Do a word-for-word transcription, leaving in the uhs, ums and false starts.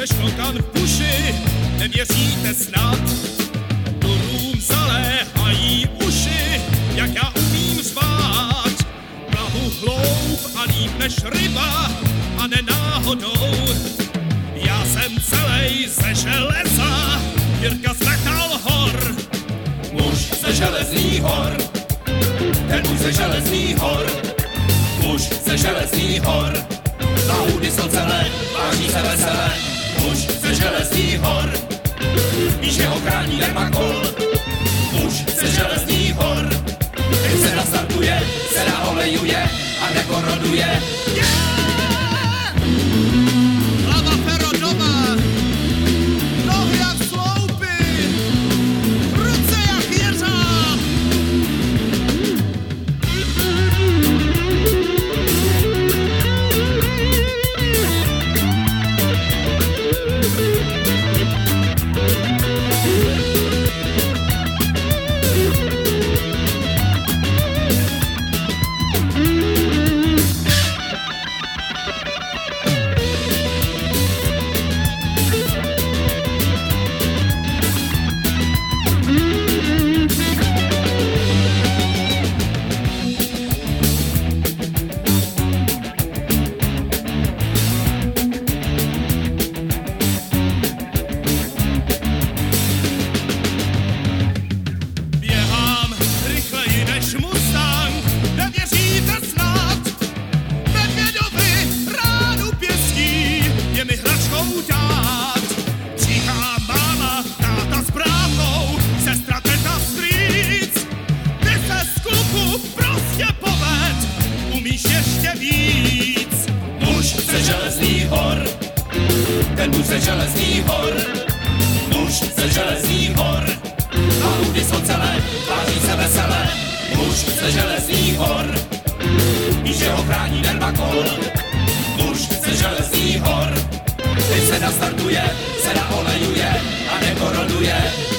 než klokan v puši, nevěříte snad. Turům zaléhají uši, jak já umím řvát. Plavu hloub a líp než ryba a nenáhodou. Já jsem celej ze železa, Jirka z Metal hor. Muž ze železných hor, ten muž ze železných hor. Muž ze železných hor, na hůdy jsou celé, váží se veselé. Muž ze železných hor, víš, že ho chrání dermakol. Muž ze železných hor, když se nastartuje, se naolejuje a nekoroduje. Yeah! Hlava Ferodova, nohy jak sloupy, ruce jak jeřáb. Ten muž ze železných hor, muž ze železných hor, na hůdy jsou celé, tváří se veselé. Muž ze železných hor, víš, že ho chrání dermakol. Muž ze železných hor, když se nastartuje, se naolejuje a nekoroduje.